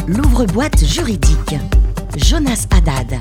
L'ouvre-boîte juridique. Jonas Haddad.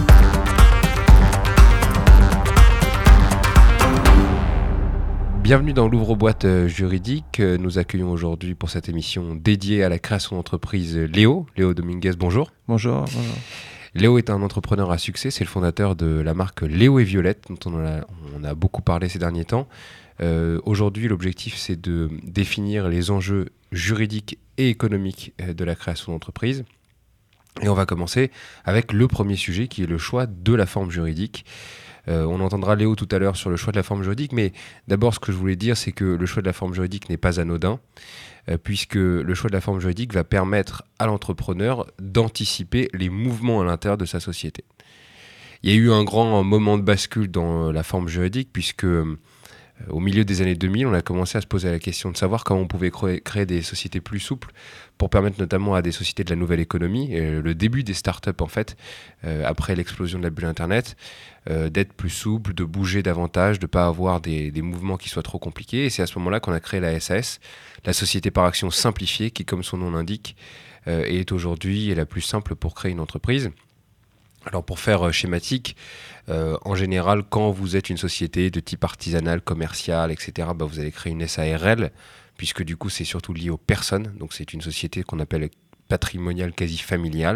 Bienvenue dans l'ouvre-boîte juridique. Nous accueillons aujourd'hui pour cette émission dédiée à la création d'entreprise Léo Dominguez, bonjour. Bonjour. Léo est un entrepreneur à succès, c'est le fondateur de la marque Léo et Violette, dont on a beaucoup parlé ces derniers temps. Aujourd'hui, l'objectif, c'est de définir les enjeux juridiques et économiques de la création d'entreprise. Et on va commencer avec le premier sujet, qui est le choix de la forme juridique. On entendra Léo tout à l'heure sur le choix de la forme juridique, mais d'abord, ce que je voulais dire, c'est que le choix de la forme juridique n'est pas anodin, puisque le choix de la forme juridique va permettre à l'entrepreneur d'anticiper les mouvements à l'intérieur de sa société. Il y a eu un grand moment de bascule dans la forme juridique, puisque au milieu des années 2000, on a commencé à se poser la question de savoir comment on pouvait créer des sociétés plus souples pour permettre notamment à des sociétés de la nouvelle économie, le début des startups en fait, après l'explosion de la bulle Internet, d'être plus souple, de bouger davantage, de ne pas avoir des mouvements qui soient trop compliqués. Et c'est à ce moment-là qu'on a créé la SAS, la société par action simplifiée, qui, comme son nom l'indique, est aujourd'hui la plus simple pour créer une entreprise. Alors pour faire schématique, en général, quand vous êtes une société de type artisanal, commercial, etc., vous allez créer une SARL, puisque du coup c'est surtout lié aux personnes, donc c'est une société qu'on appelle patrimoniale quasi familiale.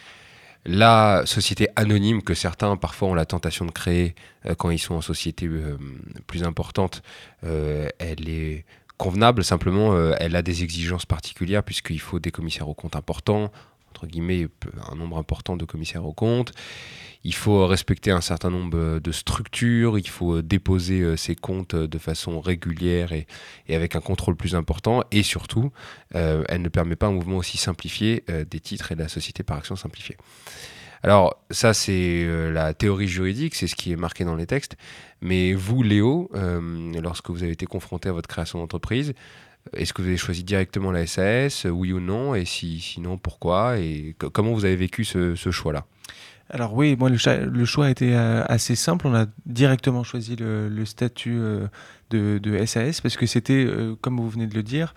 La société anonyme que certains parfois ont la tentation de créer quand ils sont en société plus importante, elle est convenable, simplement elle a des exigences particulières puisqu'il faut des commissaires aux comptes importants, entre guillemets un nombre important de commissaires aux comptes. Il faut respecter un certain nombre de structures, il faut déposer ses comptes de façon régulière et avec un contrôle plus important. Et surtout, elle ne permet pas un mouvement aussi simplifié des titres et de la société par action simplifiée. Alors ça, c'est la théorie juridique, c'est ce qui est marqué dans les textes. Mais vous, Léo, lorsque vous avez été confronté à votre création d'entreprise, est-ce que vous avez choisi directement la SAS, oui ou non? Et sinon, pourquoi? Et comment vous avez vécu ce choix-là? Alors oui, moi le choix a été assez simple. On a directement choisi le statut de SAS parce que c'était, comme vous venez de le dire,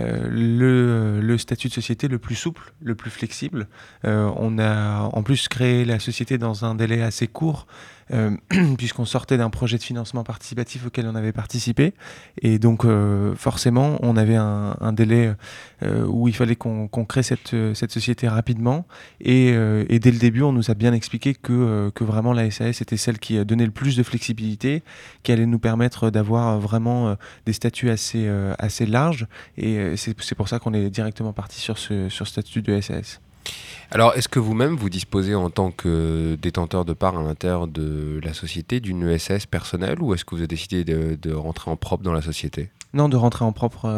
le statut de société le plus souple, le plus flexible. On a en plus créé la société dans un délai assez court puisqu'on sortait d'un projet de financement participatif auquel on avait participé. Et donc forcément, on avait un délai où il fallait qu'on crée cette société rapidement. Et dès le début, on nous a bien expliqué que vraiment la SAS était celle qui donnait le plus de flexibilité, qui allait nous permettre d'avoir vraiment des statuts assez larges. Et c'est pour ça qu'on est directement parti sur ce statut de SAS. Alors, est-ce que vous-même, vous disposez en tant que détenteur de parts à l'intérieur de la société d'une SAS personnelle, ou est-ce que vous avez décidé de rentrer en propre dans la société ? Non, de rentrer en propre,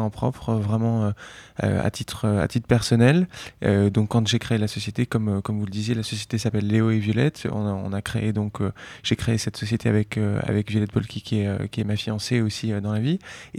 vraiment à titre personnel. Donc, quand j'ai créé la société, comme vous le disiez, la société s'appelle Léo et Violette. On a créé j'ai créé cette société avec Violette Polki qui est ma fiancée aussi dans la vie.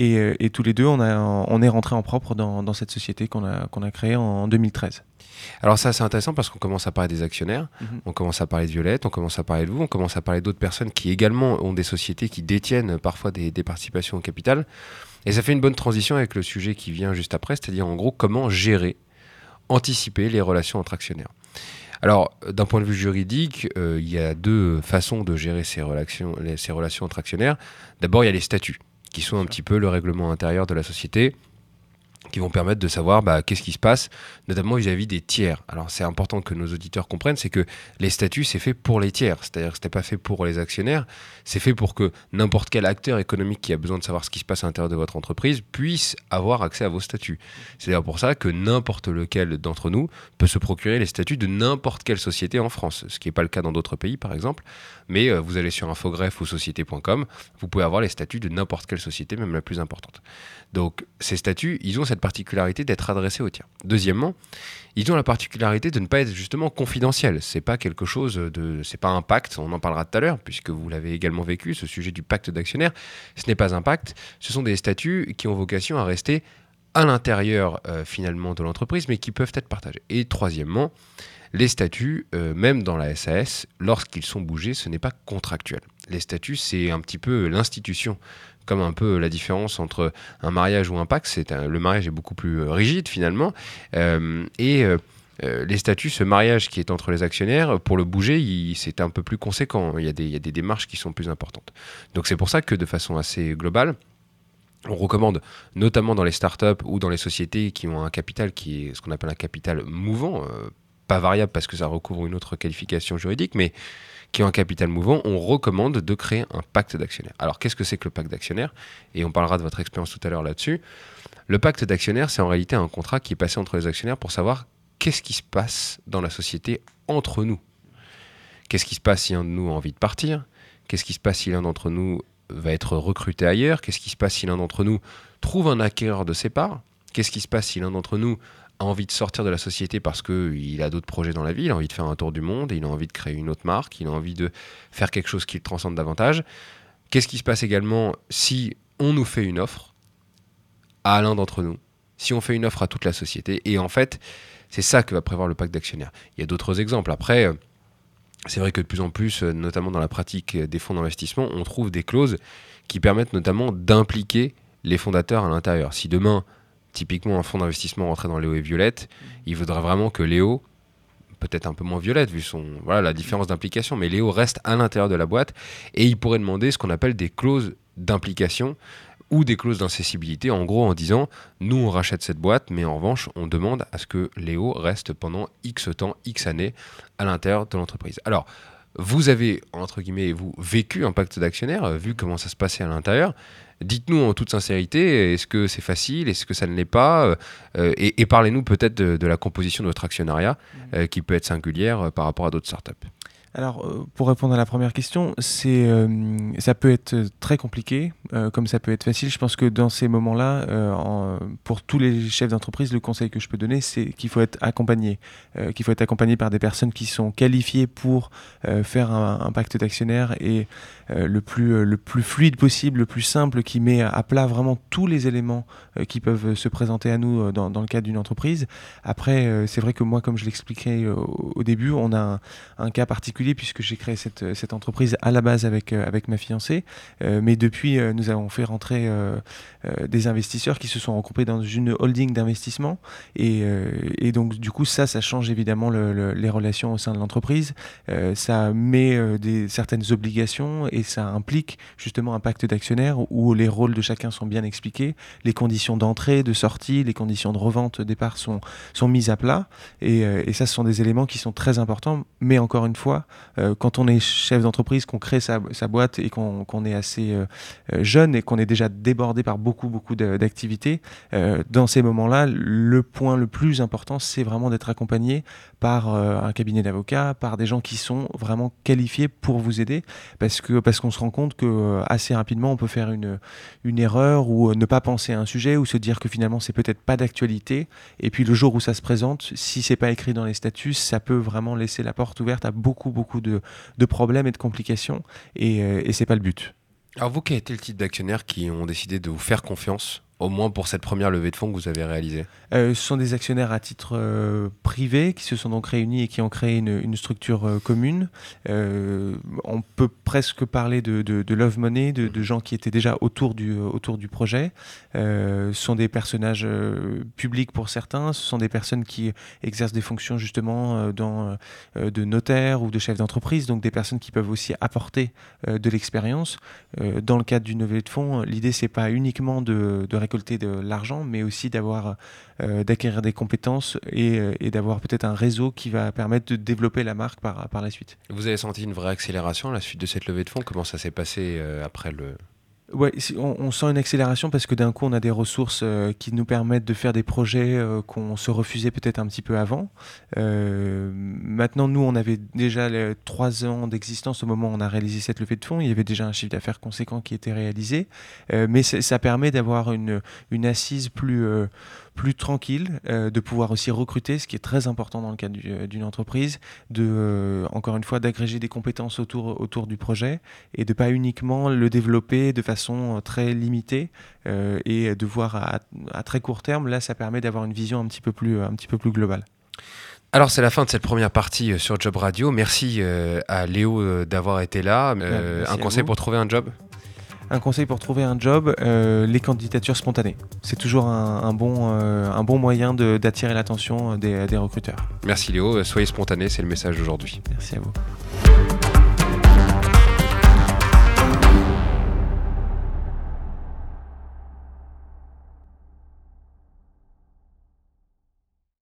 Et tous les deux, on est rentrés en propre dans cette société qu'on a créée en 2013. Alors ça, c'est intéressant parce qu'on commence à parler des actionnaires, on commence à parler de Violette, on commence à parler de vous, on commence à parler d'autres personnes qui également ont des sociétés qui détiennent parfois des participations au capital. Et ça fait une bonne transition avec le sujet qui vient juste après, c'est-à-dire en gros comment gérer, anticiper les relations entre actionnaires. Alors, d'un point de vue juridique, il y a deux façons de gérer ces relations entre actionnaires. D'abord, il y a les statuts, qui sont un petit peu le règlement intérieur de la société, qui vont permettre de savoir qu'est-ce qui se passe, notamment vis-à-vis des tiers. Alors c'est important que nos auditeurs comprennent, c'est que les statuts, c'est fait pour les tiers, c'est-à-dire que ce n'est pas fait pour les actionnaires, c'est fait pour que n'importe quel acteur économique qui a besoin de savoir ce qui se passe à l'intérieur de votre entreprise puisse avoir accès à vos statuts. C'est d'ailleurs pour ça que n'importe lequel d'entre nous peut se procurer les statuts de n'importe quelle société en France, ce qui n'est pas le cas dans d'autres pays par exemple, mais vous allez sur Infogreffe ou société.com, vous pouvez avoir les statuts de n'importe quelle société, même la plus importante. Donc ces statuts, ils ont cette particularité d'être adressés aux tiers. Deuxièmement, ils ont la particularité de ne pas être justement confidentiels. C'est pas quelque chose c'est pas un pacte, on en parlera tout à l'heure, puisque vous l'avez également vécu, ce sujet du pacte d'actionnaires. Ce n'est pas un pacte, ce sont des statuts qui ont vocation à rester à l'intérieur finalement de l'entreprise, mais qui peuvent être partagés. Et troisièmement, les statuts, même dans la SAS, lorsqu'ils sont bougés, ce n'est pas contractuel. Les statuts, c'est un petit peu l'institution, comme un peu la différence entre un mariage ou un pacte. Le mariage est beaucoup plus rigide finalement, et les statuts, ce mariage qui est entre les actionnaires, pour le bouger, c'est un peu plus conséquent. Il y a des démarches qui sont plus importantes. Donc c'est pour ça que de façon assez globale, on recommande, notamment dans les startups ou dans les sociétés qui ont un capital qui est ce qu'on appelle un capital mouvant, pas variable parce que ça recouvre une autre qualification juridique, mais qui ont un capital mouvant, on recommande de créer un pacte d'actionnaires. Alors qu'est-ce que c'est que le pacte d'actionnaires ? Et on parlera de votre expérience tout à l'heure là-dessus. Le pacte d'actionnaires, c'est en réalité un contrat qui est passé entre les actionnaires pour savoir qu'est-ce qui se passe dans la société entre nous. Qu'est-ce qui se passe si un de nous a envie de partir ? Qu'est-ce qui se passe si l'un d'entre nous va être recruté ailleurs ? Qu'est-ce qui se passe si l'un d'entre nous trouve un acquéreur de ses parts ? Qu'est-ce qui se passe si l'un d'entre nous a envie de sortir de la société parce qu'il a d'autres projets dans la vie, il a envie de faire un tour du monde, il a envie de créer une autre marque, il a envie de faire quelque chose qui le transcende davantage ? Qu'est-ce qui se passe également si on nous fait une offre à l'un d'entre nous, si on fait une offre à toute la société ? Et en fait, c'est ça que va prévoir le pacte d'actionnaires. Il y a d'autres exemples. Après, c'est vrai que de plus en plus, notamment dans la pratique des fonds d'investissement, on trouve des clauses qui permettent notamment d'impliquer les fondateurs à l'intérieur. Si demain, typiquement, un fonds d'investissement rentrait dans Léo et Violette, il faudrait vraiment que Léo, peut-être un peu moins Violette vu la différence d'implication, mais Léo reste à l'intérieur de la boîte et il pourrait demander ce qu'on appelle des clauses d'implication ou des clauses d'incessibilité, en gros en disant « nous on rachète cette boîte, mais en revanche on demande à ce que Léo reste pendant X temps, X années à l'intérieur de l'entreprise ». Alors, vous avez, entre guillemets, vécu un pacte d'actionnaires, vu comment ça se passait à l'intérieur. Dites-nous en toute sincérité, est-ce que c'est facile, est-ce que ça ne l'est pas, et parlez-nous peut-être de la composition de votre actionnariat, qui peut être singulière par rapport à d'autres startups. Alors, pour répondre à la première question, ça peut être très compliqué, comme ça peut être facile. Je pense que dans ces moments-là, pour tous les chefs d'entreprise, le conseil que je peux donner, c'est qu'il faut être accompagné. Qu'il faut être accompagné par des personnes qui sont qualifiées pour faire un pacte d'actionnaires et le plus fluide possible, le plus simple, qui met à plat vraiment tous les éléments qui peuvent se présenter à nous dans le cadre d'une entreprise. Après, c'est vrai que moi, comme je l'expliquais au début, on a un cas particulier puisque j'ai créé cette entreprise à la base avec ma fiancée, mais depuis nous avons fait rentrer des investisseurs qui se sont regroupés dans une holding d'investissement et donc du coup ça change évidemment les relations au sein de l'entreprise, ça met certaines obligations et ça implique justement un pacte d'actionnaires où les rôles de chacun sont bien expliqués, les conditions d'entrée, de sortie, les conditions de revente, de départ sont mises à plat et ça ce sont des éléments qui sont très importants, mais encore une fois quand on est chef d'entreprise, qu'on crée sa boîte et qu'on est assez jeune et qu'on est déjà débordé par beaucoup d'activités, dans ces moments-là, le point le plus important, c'est vraiment d'être accompagné par un cabinet d'avocats, par des gens qui sont vraiment qualifiés pour vous aider, parce qu'on se rend compte que assez rapidement, on peut faire une erreur ou ne pas penser à un sujet ou se dire que finalement, c'est peut-être pas d'actualité. Et puis le jour où ça se présente, si c'est pas écrit dans les statuts, ça peut vraiment laisser la porte ouverte à beaucoup de problèmes et de complications et c'est pas le but. Alors vous, quel était le type d'actionnaires qui ont décidé de vous faire confiance, au moins pour cette première levée de fonds que vous avez réalisée ? Ce sont des actionnaires à titre privé qui se sont donc réunis et qui ont créé une structure commune. On peut presque parler de love money, de gens qui étaient déjà autour du projet. Ce sont des personnages publics pour certains. Ce sont des personnes qui exercent des fonctions justement de notaire ou de chef d'entreprise, donc des personnes qui peuvent aussi apporter de l'expérience. Dans le cadre d'une levée de fonds, l'idée c'est pas uniquement de récolter de l'argent, mais aussi d'acquérir des compétences et d'avoir peut-être un réseau qui va permettre de développer la marque par la suite. Vous avez senti une vraie accélération à la suite de cette levée de fonds ? Comment ça s'est passé après le... Ouais, on sent une accélération parce que d'un coup on a des ressources qui nous permettent de faire des projets qu'on se refusait peut-être un petit peu avant. Maintenant nous on avait déjà 3 ans d'existence au moment où on a réalisé cette levée de fonds. Il y avait déjà un chiffre d'affaires conséquent qui était réalisé, mais ça permet d'avoir une assise plus tranquille, de pouvoir aussi recruter, ce qui est très important dans le cadre d'une entreprise, encore une fois d'agréger des compétences autour du projet et de pas uniquement le développer de façon très limitée et de voir à très court terme. Là, ça permet d'avoir une vision un petit peu plus globale. Alors c'est la fin de cette première partie sur Job Radio. Merci à Léo d'avoir été là. Un conseil pour trouver un job ? un conseil pour trouver un job, les candidatures spontanées. C'est toujours un bon moyen d'attirer l'attention des recruteurs. Merci Léo, soyez spontané, c'est le message d'aujourd'hui. Merci à vous.